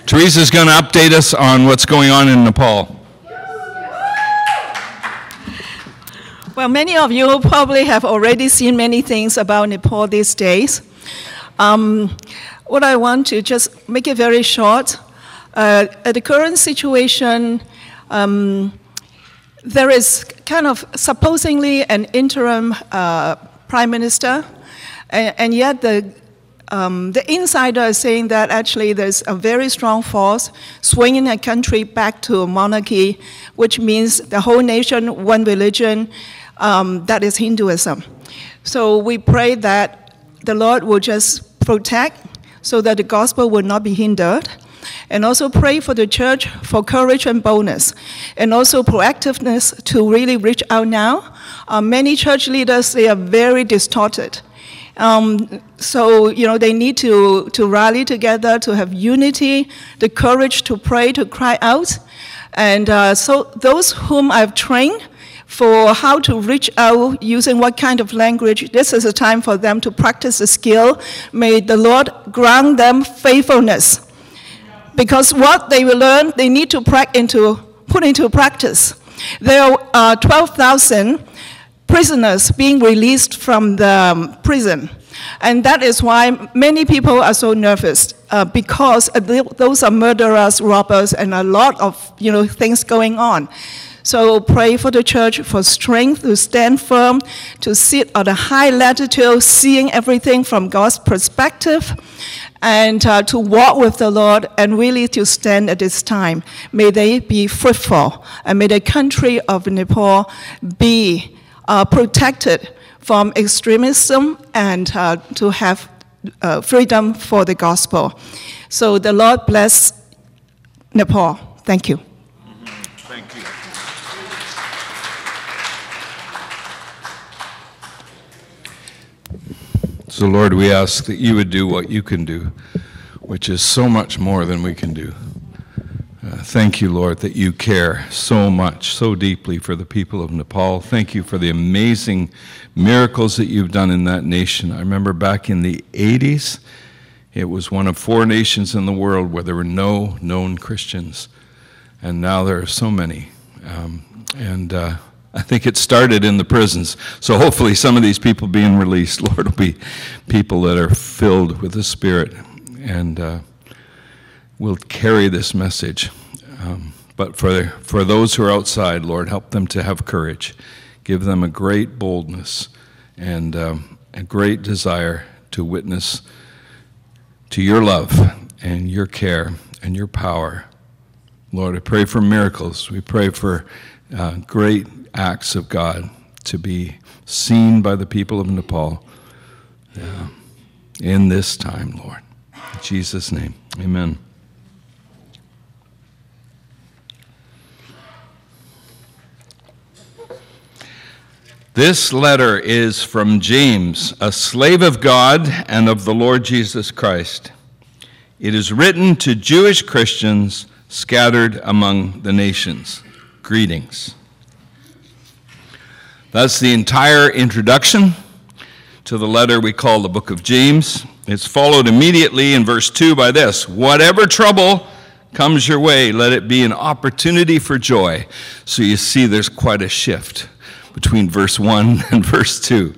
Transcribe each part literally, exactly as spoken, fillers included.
Teresa's going to update us on what's going on in Nepal. Well, many of you probably have already seen many things about Nepal these days. Um, what I want to just make it very short. Uh, at the current situation, um, there is kind of supposedly an interim uh, prime minister, and, and yet the um, the insider is saying that actually there's a very strong force swinging a country back to monarchy, which means the whole nation, one religion, um, that is Hinduism. So we pray that the Lord will just protect so that the gospel will not be hindered. And also pray for the church for courage and boldness, and also proactiveness to really reach out now. Uh, many church leaders, they are very distorted. Um, so, you know, they need to, to rally together, to have unity, the courage to pray, to cry out. And uh, so those whom I've trained for how to reach out using what kind of language, this is a time for them to practice the skill. May the Lord grant them faithfulness. Because what they will learn, they need to pra- into, put into practice. There are twelve thousand prisoners being released from the um, prison. And that is why many people are so nervous, uh, because th- those are murderers, robbers, and a lot of you know things going on. So pray for the church for strength to stand firm, to sit on a high latitude, seeing everything from God's perspective, and uh, to walk with the Lord and really to stand at this time. May they be fruitful, and may the country of Nepal be uh, protected from extremism and uh, to have uh, freedom for the gospel. So the Lord bless Nepal. Thank you. Thank you. So, Lord, we ask that you would do what you can do, which is so much more than we can do. Uh, thank you, Lord, that you care so much, so deeply for the people of Nepal. Thank you for the amazing miracles that you've done in that nation. I remember back in the eighties, it was one of four nations in the world where there were no known Christians, and now there are so many. Um, and uh, I think it started in the prisons. So hopefully some of these people being released, Lord, will be people that are filled with the Spirit and uh, will carry this message. Um, but for, for those who are outside, Lord, help them to have courage. Give them a great boldness and um, a great desire to witness to your love and your care and your power. Lord, I pray for miracles. We pray for uh, great acts of God to be seen by the people of Nepal uh, in this time, Lord. In Jesus' name, amen. This letter is from James, a slave of God and of the Lord Jesus Christ. It is written to Jewish Christians scattered among the nations. Greetings. That's the entire introduction to the letter we call the book of James. It's followed immediately in verse two by this: whatever trouble comes your way, let it be an opportunity for joy. So you see there's quite a shift between verse one and verse two.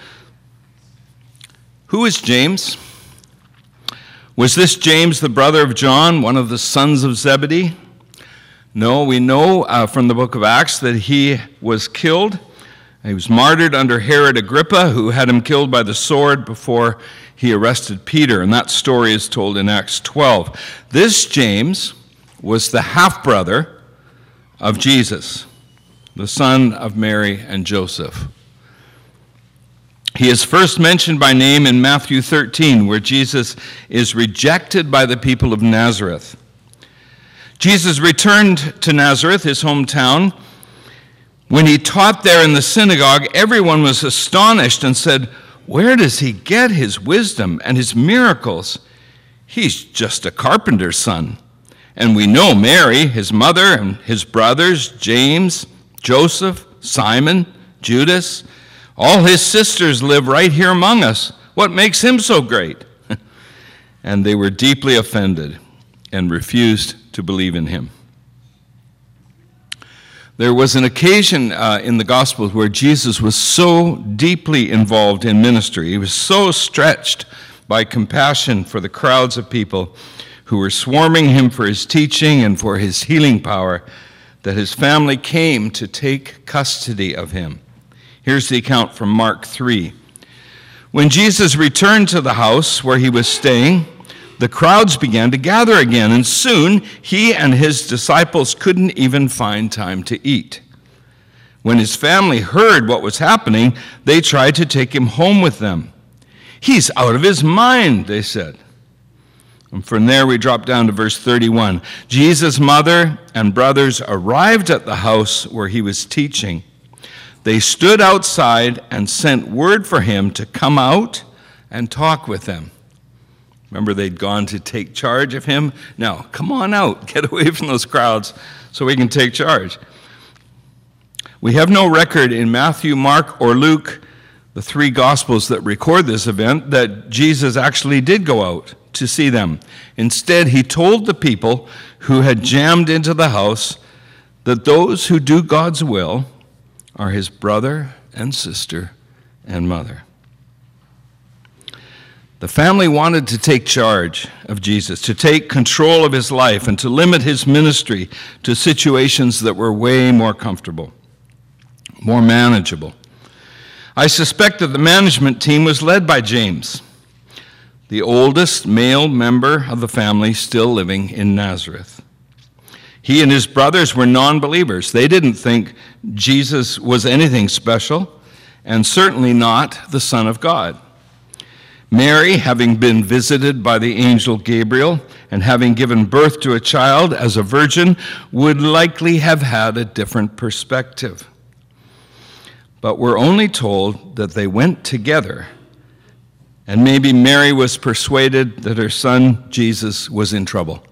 Who is James? Was this James the brother of John, one of the sons of Zebedee? No, we know uh, from the book of Acts that he was killed. He was martyred under Herod Agrippa, who had him killed by the sword before he arrested Peter, and that story is told in Acts twelve. This James was the half-brother of Jesus, the son of Mary and Joseph. He is first mentioned by name in Matthew thirteen, where Jesus is rejected by the people of Nazareth. Jesus returned to Nazareth, his hometown. When he taught there in the synagogue, everyone was astonished and said, "Where does he get his wisdom and his miracles? He's just a carpenter's son." And we know Mary, his mother, and his brothers, James, Joseph, Simon, Judas. All his sisters live right here among us. What makes him so great? And they were deeply offended. and refused to believe in him. There was an occasion uh, in the Gospels where Jesus was so deeply involved in ministry. He was so stretched by compassion for the crowds of people who were swarming him for his teaching and for his healing power that his family came to take custody of him. Here's the account from Mark three. When Jesus returned to the house where he was staying, the crowds began to gather again, and soon he and his disciples couldn't even find time to eat. When his family heard what was happening, they tried to take him home with them. "He's out of his mind," they said. And from there we drop down to verse thirty-one. Jesus' mother and brothers arrived at the house where he was teaching. They stood outside and sent word for him to come out and talk with them. Remember, they'd gone to take charge of him. Now, come on out, get away from those crowds so we can take charge. We have no record in Matthew, Mark, or Luke, the three Gospels that record this event, that Jesus actually did go out to see them. Instead, he told the people who had jammed into the house that those who do God's will are his brother and sister and mother. The family wanted to take charge of Jesus, to take control of his life, and to limit his ministry to situations that were way more comfortable, more manageable. I suspect that the management team was led by James, the oldest male member of the family still living in Nazareth. He and his brothers were non-believers. They didn't think Jesus was anything special, and certainly not the Son of God. Mary, having been visited by the angel Gabriel and having given birth to a child as a virgin, would likely have had a different perspective. But we're only told that they went together, and maybe Mary was persuaded that her son Jesus was in trouble.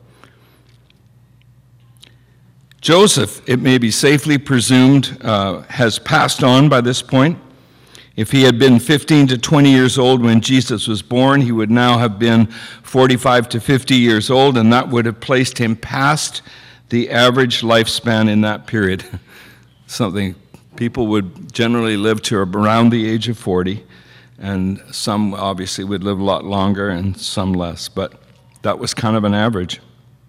Joseph, it may be safely presumed, uh, has passed on by this point. If he had been fifteen to twenty years old when Jesus was born, he would now have been forty-five to fifty years old, and that would have placed him past the average lifespan in that period. Something people would generally live to around the age of forty, and some obviously would live a lot longer and some less, but that was kind of an average.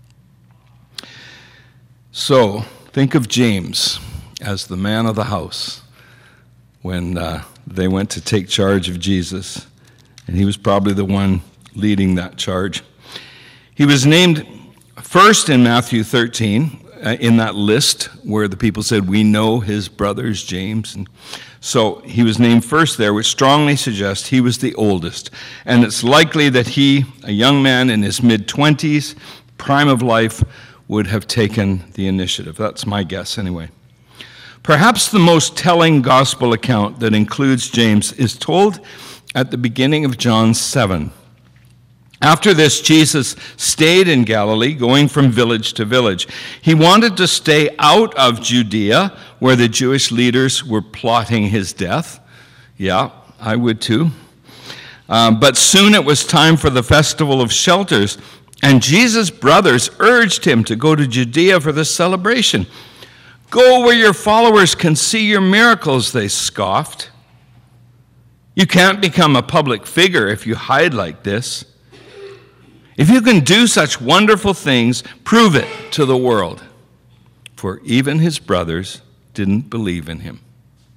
So think of James as the man of the house when uh, they went to take charge of Jesus, and he was probably the one leading that charge. He was named first in Matthew thirteen, uh, in that list where the people said, "We know his brothers, James." And so he was named first there, which strongly suggests he was the oldest. And it's likely that he, a young man in his mid-twenties, prime of life, would have taken the initiative. That's my guess anyway. Perhaps the most telling gospel account that includes James is told at the beginning of John seven. After this, Jesus stayed in Galilee, going from village to village. He wanted to stay out of Judea, where the Jewish leaders were plotting his death. Yeah, I would too. Um, but soon it was time for the Festival of Shelters, and Jesus' brothers urged him to go to Judea for this celebration. "Go where your followers can see your miracles," they scoffed. "You can't become a public figure if you hide like this. If you can do such wonderful things, prove it to the world." For even his brothers didn't believe in him.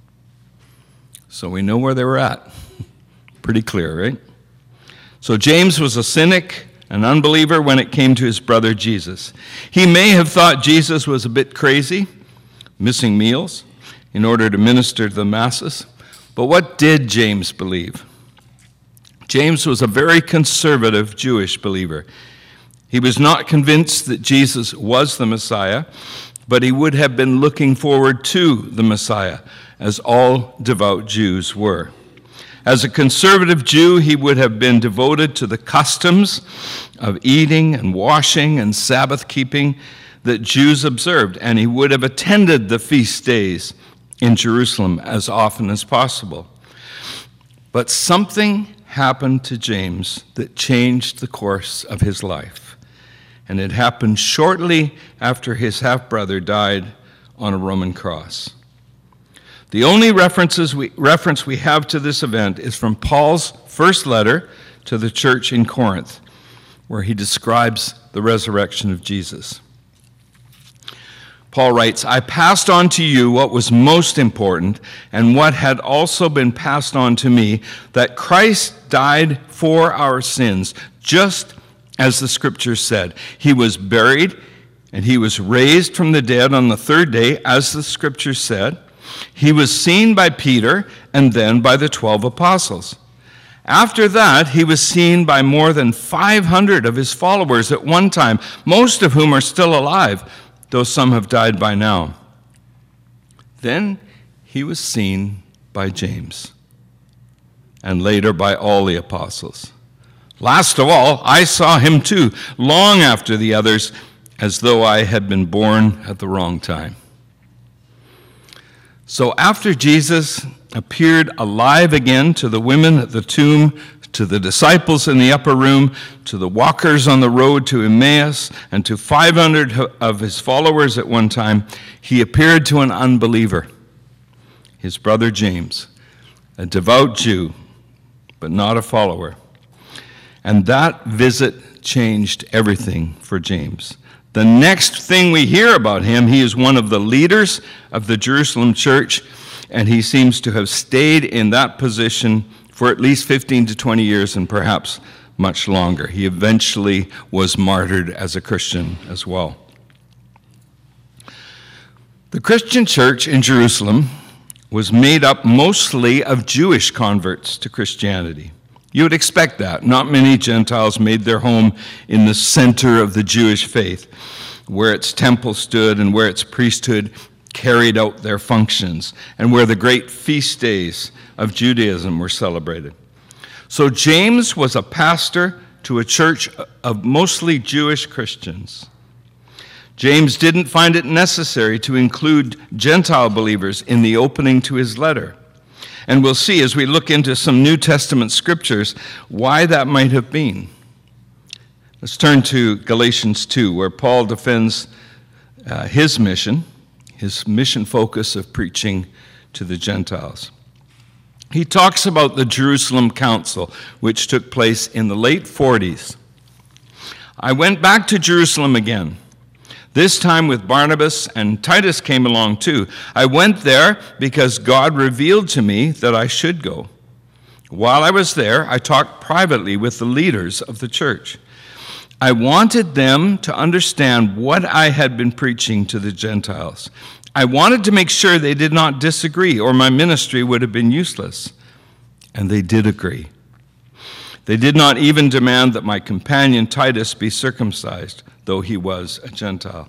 So we know where they were at. Pretty clear, right? So James was a cynic, an unbeliever when it came to his brother Jesus. He may have thought Jesus was a bit crazy, missing meals in order to minister to the masses. But what did James believe? James was a very conservative Jewish believer. He was not convinced that Jesus was the Messiah, but he would have been looking forward to the Messiah, as all devout Jews were. As a conservative Jew, he would have been devoted to the customs of eating and washing and Sabbath keeping that Jews observed, and he would have attended the feast days in Jerusalem as often as possible. But something happened to James that changed the course of his life. and it happened shortly after his half-brother died on a Roman cross. The only references we, reference we have to this event is from Paul's first letter to the church in Corinth, where he describes the resurrection of Jesus. Paul writes, "I passed on to you what was most important and what had also been passed on to me, that Christ died for our sins, just as the Scripture said. He was buried, and he was raised from the dead on the third day, as the Scripture said. He was seen by Peter and then by the twelve apostles. After that, he was seen by more than five hundred of his followers at one time, most of whom are still alive, though some have died by now. Then he was seen by James, and later by all the apostles. Last of all, I saw him too, long after the others, as though I had been born at the wrong time." So after Jesus appeared alive again to the women at the tomb, to the disciples in the upper room, to the walkers on the road to Emmaus, and to five hundred of his followers at one time, he appeared to an unbeliever, his brother James, a devout Jew, but not a follower. And that visit changed everything for James. The next thing we hear about him, he is one of the leaders of the Jerusalem church, and he seems to have stayed in that position for at least fifteen to twenty years, and perhaps much longer. He eventually was martyred as a Christian as well. The Christian church in Jerusalem was made up mostly of Jewish converts to Christianity. You would expect that. Not many Gentiles made their home in the center of the Jewish faith, where its temple stood and where its priesthood carried out their functions, and where the great feast days of Judaism were celebrated. So James was a pastor to a church of mostly Jewish Christians. James didn't find it necessary to include Gentile believers in the opening to his letter. And we'll see as we look into some New Testament scriptures why that might have been. Let's turn to Galatians two, where Paul defends uh, his mission, his mission focus of preaching to the Gentiles. He talks about the Jerusalem Council, which took place in the late forties. "I went back to Jerusalem again, this time with Barnabas, and Titus came along too. I went there because God revealed to me that I should go. While I was there, I talked privately with the leaders of the church. I wanted them to understand what I had been preaching to the Gentiles. I wanted to make sure they did not disagree, or my ministry would have been useless. And they did agree. They did not even demand that my companion Titus be circumcised, though he was a Gentile."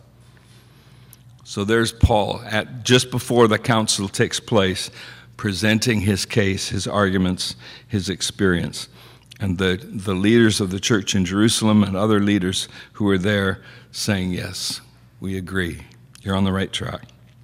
So there's Paul, at just before the council takes place, presenting his case, his arguments, his experience. And the, the leaders of the church in Jerusalem and other leaders who were there saying, "Yes, we agree. You're on the right track."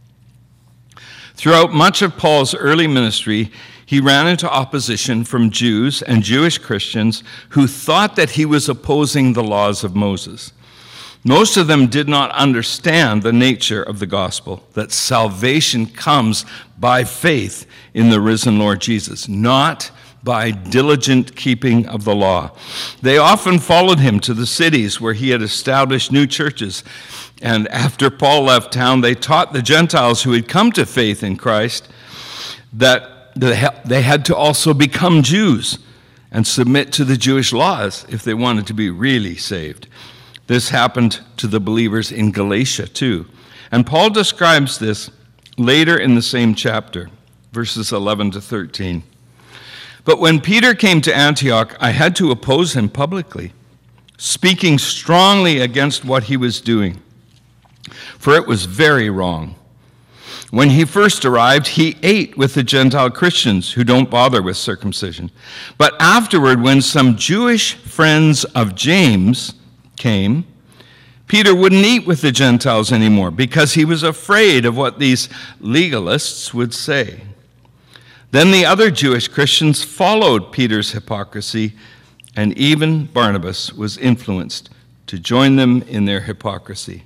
Throughout much of Paul's early ministry, he ran into opposition from Jews and Jewish Christians who thought that he was opposing the laws of Moses. Most of them did not understand the nature of the gospel, that salvation comes by faith in the risen Lord Jesus, not by diligent keeping of the law. They often followed him to the cities where he had established new churches. And after Paul left town, they taught the Gentiles who had come to faith in Christ that they had to also become Jews and submit to the Jewish laws if they wanted to be really saved. This happened to the believers in Galatia too. And Paul describes this later in the same chapter, verses eleven to thirteen. "But when Peter came to Antioch, I had to oppose him publicly, speaking strongly against what he was doing, for it was very wrong. When he first arrived, he ate with the Gentile Christians who don't bother with circumcision. But afterward, when some Jewish friends of James came, Peter wouldn't eat with the Gentiles anymore because he was afraid of what these legalists would say. Then the other Jewish Christians followed Peter's hypocrisy, and even Barnabas was influenced to join them in their hypocrisy.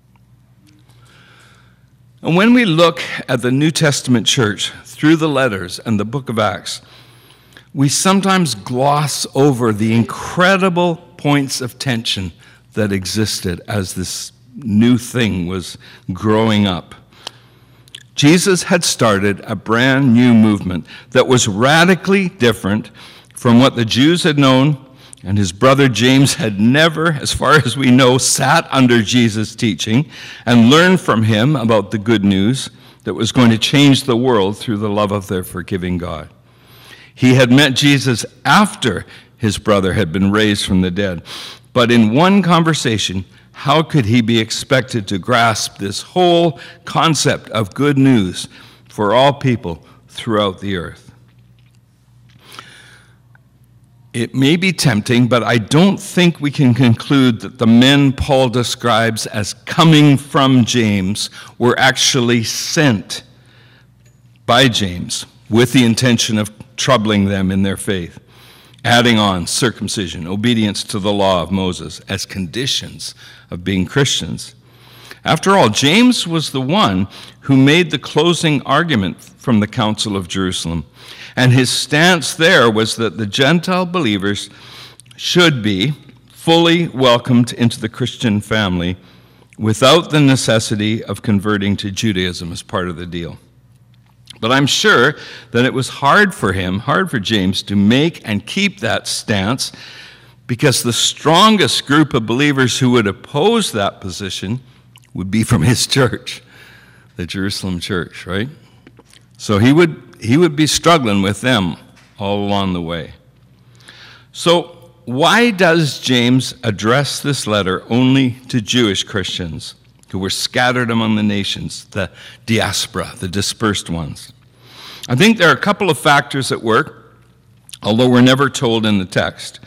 And when we look at the New Testament church through the letters and the book of Acts, we sometimes gloss over the incredible points of tension that existed as this new thing was growing up. Jesus had started a brand new movement that was radically different from what the Jews had known, and his brother James had never, as far as we know, sat under Jesus' teaching and learned from him about the good news that was going to change the world through the love of their forgiving God. He had met Jesus after his brother had been raised from the dead. But in one conversation, how could he be expected to grasp this whole concept of good news for all people throughout the earth? It may be tempting, but I don't think we can conclude that the men Paul describes as coming from James were actually sent by James with the intention of troubling them in their faith, adding on circumcision, obedience to the law of Moses as conditions of being Christians. After all, James was the one who made the closing argument from the Council of Jerusalem, and his stance there was that the Gentile believers should be fully welcomed into the Christian family without the necessity of converting to Judaism as part of the deal. But I'm sure that it was hard for him, hard for James, to make and keep that stance, because the strongest group of believers who would oppose that position would be from his church, the Jerusalem church, right? So he would he would be struggling with them all along the way. So why does James address this letter only to Jewish Christians who were scattered among the nations, the diaspora, the dispersed ones? I think there are a couple of factors at work, although we're never told in the text.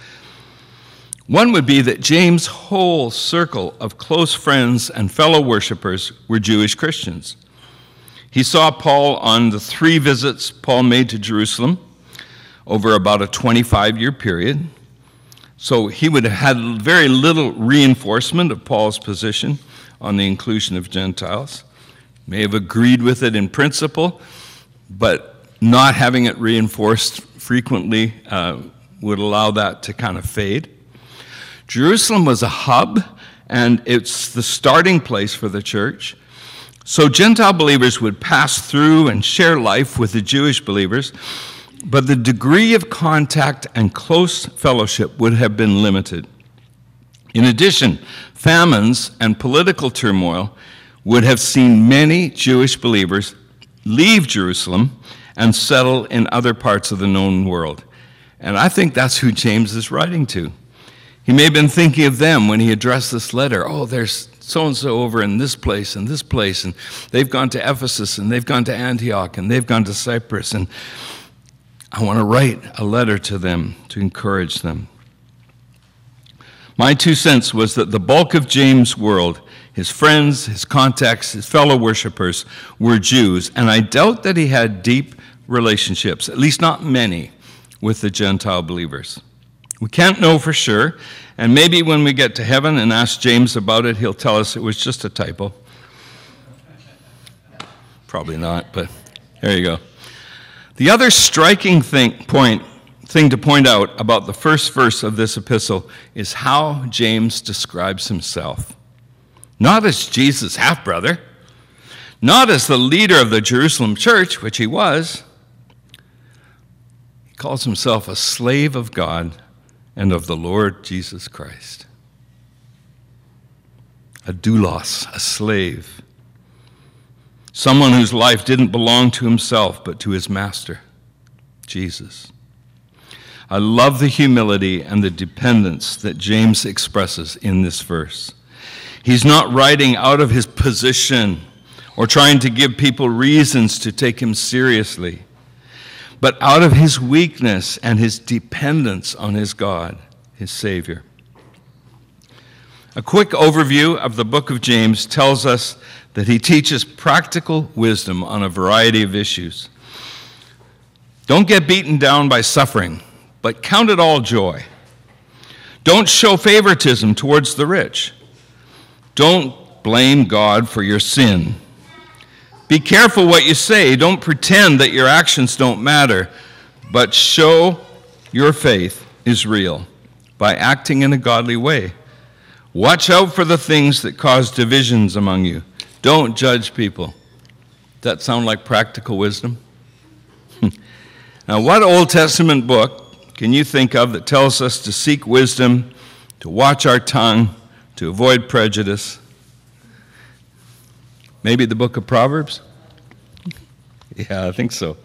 One would be that James' whole circle of close friends and fellow worshipers were Jewish Christians. He saw Paul on the three visits Paul made to Jerusalem over about a twenty-five-year period. So he would have had very little reinforcement of Paul's position on the inclusion of Gentiles. May have agreed with it in principle, but not having it reinforced frequently uh, would allow that to kind of fade. Jerusalem was a hub, and it's the starting place for the church. So Gentile believers would pass through and share life with the Jewish believers, but the degree of contact and close fellowship would have been limited. In addition, famines and political turmoil would have seen many Jewish believers leave Jerusalem and settle in other parts of the known world. And I think that's who James is writing to. He may have been thinking of them when he addressed this letter. Oh, there's so-and-so over in this place and this place, and they've gone to Ephesus, and they've gone to Antioch, and they've gone to Cyprus, and I want to write a letter to them to encourage them. My two cents was that the bulk of James' world, his friends, his contacts, his fellow worshipers, were Jews, and I doubt that he had deep relationships, at least not many, with the Gentile believers. We can't know for sure, and maybe when we get to heaven and ask James about it, he'll tell us it was just a typo. Probably not, but there you go. The other striking thing, point, thing to point out about the first verse of this epistle is how James describes himself. Not as Jesus' half-brother, not as the leader of the Jerusalem church, which he was. He calls himself a slave of God and of the Lord Jesus Christ. A doulos, a slave. Someone whose life didn't belong to himself, but to his master, Jesus. I love the humility and the dependence that James expresses in this verse. He's not writing out of his position or trying to give people reasons to take him seriously, but out of his weakness and his dependence on his God, his Savior. A quick overview of the book of James tells us that he teaches practical wisdom on a variety of issues. Don't get beaten down by suffering, but count it all joy. Don't show favoritism towards the rich. Don't blame God for your sin. Be careful what you say. Don't pretend that your actions don't matter, but show your faith is real by acting in a godly way. Watch out for the things that cause divisions among you. Don't judge people. Does that sound like practical wisdom? Now, what Old Testament book can you think of that tells us to seek wisdom, to watch our tongue, to avoid prejudice? Maybe the book of Proverbs? Yeah, I think so.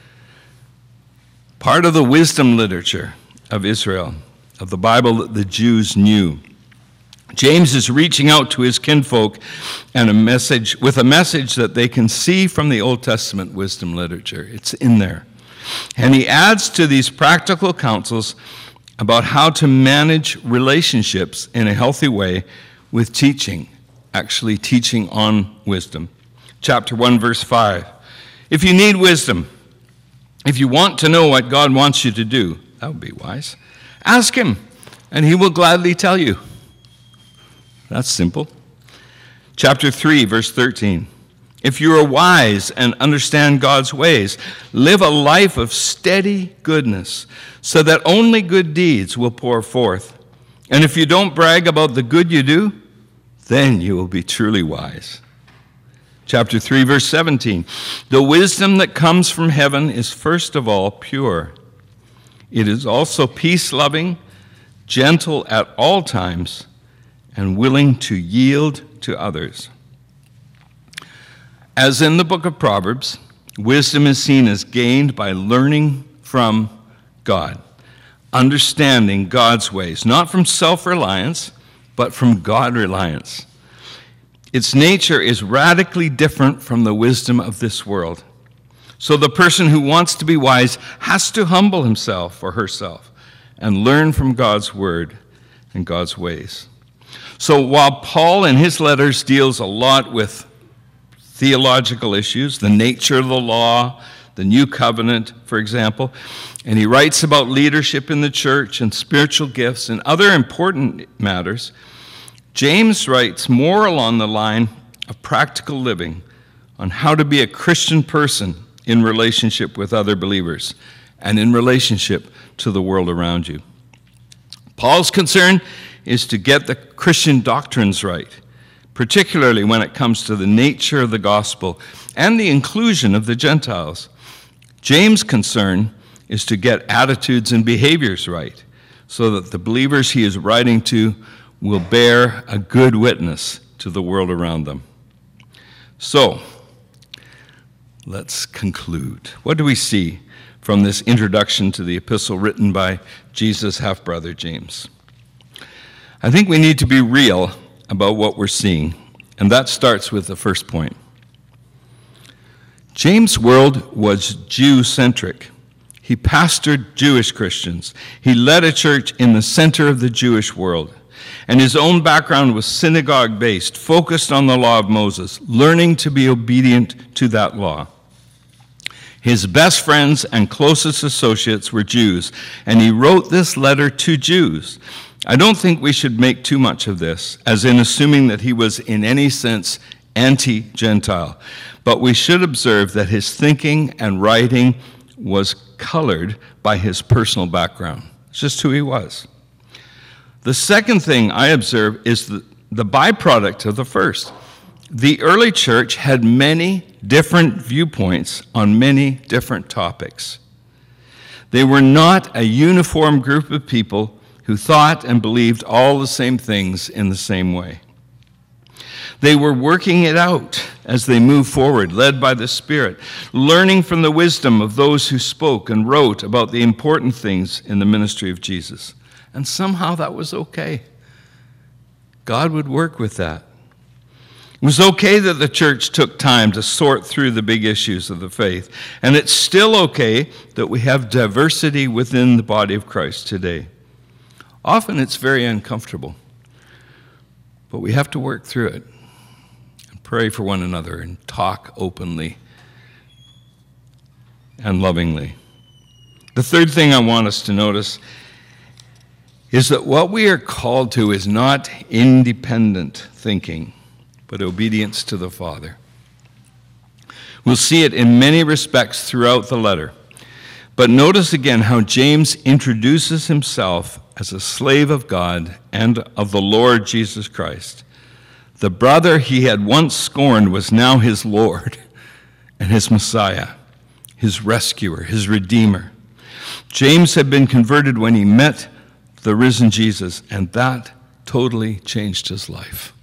Part of the wisdom literature of Israel, of the Bible that the Jews knew. James is reaching out to his kinfolk and a message with a message that they can see from the Old Testament wisdom literature. It's in there. And he adds to these practical counsels about how to manage relationships in a healthy way with teaching, actually teaching on wisdom. Chapter one, verse five. If you need wisdom, if you want to know what God wants you to do, that would be wise, ask him, and he will gladly tell you. That's simple. Chapter three, verse thirteen. If you are wise and understand God's ways, live a life of steady goodness, so that only good deeds will pour forth. And if you don't brag about the good you do, then you will be truly wise. Chapter three, verse seventeen. The wisdom that comes from heaven is first of all pure. It is also peace-loving, gentle at all times, and willing to yield to others. As in the book of Proverbs, wisdom is seen as gained by learning from God, understanding God's ways, not from self-reliance, but from God-reliance. Its nature is radically different from the wisdom of this world. So the person who wants to be wise has to humble himself or herself and learn from God's word and God's ways. So while Paul in his letters deals a lot with theological issues, the nature of the law, the new covenant, for example, and he writes about leadership in the church and spiritual gifts and other important matters, James writes more along the line of practical living on how to be a Christian person in relationship with other believers and in relationship to the world around you. Paul's concern is to get the Christian doctrines right, particularly when it comes to the nature of the gospel and the inclusion of the Gentiles. James' concern is to get attitudes and behaviors right so that the believers he is writing to will bear a good witness to the world around them. So, let's conclude. What do we see from this introduction to the epistle written by Jesus' half-brother James? I think we need to be real about what we're seeing, and that starts with the first point. James' world was Jew-centric. He pastored Jewish Christians. He led a church in the center of the Jewish world. And his own background was synagogue-based, focused on the law of Moses, learning to be obedient to that law. His best friends and closest associates were Jews, and he wrote this letter to Jews. I don't think we should make too much of this, as in assuming that he was in any sense anti-Gentile. But we should observe that his thinking and writing was colored by his personal background. It's just who he was. The second thing I observe is the, the byproduct of the first. The early church had many different viewpoints on many different topics. They were not a uniform group of people who thought and believed all the same things in the same way. They were working it out as they moved forward, led by the Spirit, learning from the wisdom of those who spoke and wrote about the important things in the ministry of Jesus. And somehow that was okay. God would work with that. It was okay that the church took time to sort through the big issues of the faith. And it's still okay that we have diversity within the body of Christ today. Often it's very uncomfortable, but we have to work through it and pray for one another and talk openly and lovingly. The third thing I want us to notice is that what we are called to is not independent thinking, but obedience to the Father. We'll see it in many respects throughout the letter. But notice again how James introduces himself as a slave of God and of the Lord Jesus Christ. The brother he had once scorned was now his Lord and his Messiah, his rescuer, his Redeemer. James had been converted when he met the risen Jesus, and that totally changed his life.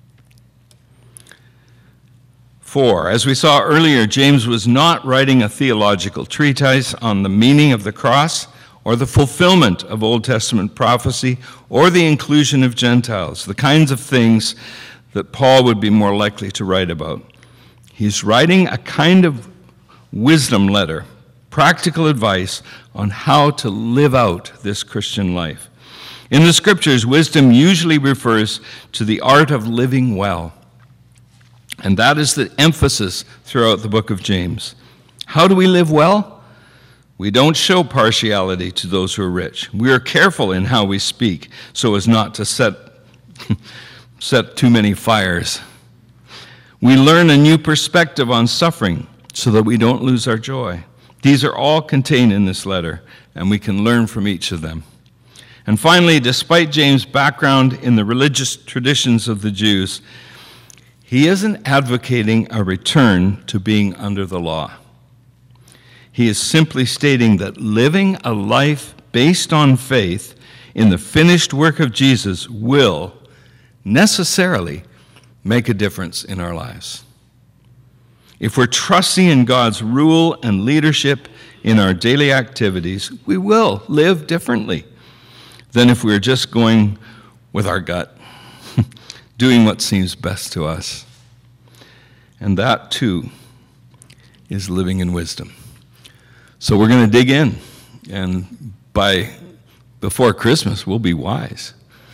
Four, as we saw earlier, James was not writing a theological treatise on the meaning of the cross or the fulfillment of Old Testament prophecy or the inclusion of Gentiles, the kinds of things that Paul would be more likely to write about. He's writing a kind of wisdom letter, practical advice on how to live out this Christian life. In the scriptures, wisdom usually refers to the art of living well. And that is the emphasis throughout the book of James. How do we live well? We don't show partiality to those who are rich. We are careful in how we speak so as not to set, set too many fires. We learn a new perspective on suffering so that we don't lose our joy. These are all contained in this letter, and we can learn from each of them. And finally, despite James' background in the religious traditions of the Jews, he isn't advocating a return to being under the law. He is simply stating that living a life based on faith in the finished work of Jesus will necessarily make a difference in our lives. If we're trusting in God's rule and leadership in our daily activities, we will live differently than if we're just going with our gut, doing what seems best to us. And that, too, is living in wisdom. So we're going to dig in, and by before Christmas, we'll be wise.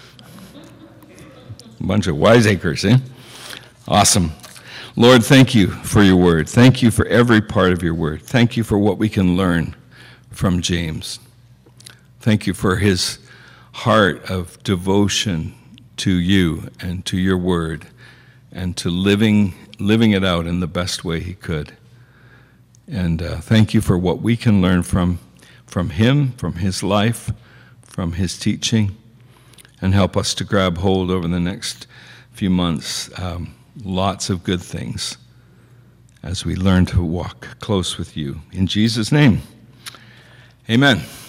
A bunch of wiseacres, eh? Awesome. Lord, thank you for your word. Thank you for every part of your word. Thank you for what we can learn from James. Thank you for his heart of devotion to you and to your word and to living living it out in the best way he could. And uh, thank you for what we can learn from, from him, from his life, from his teaching, and help us to grab hold over the next few months. Um, lots of good things as we learn to walk close with you. In Jesus' name, amen.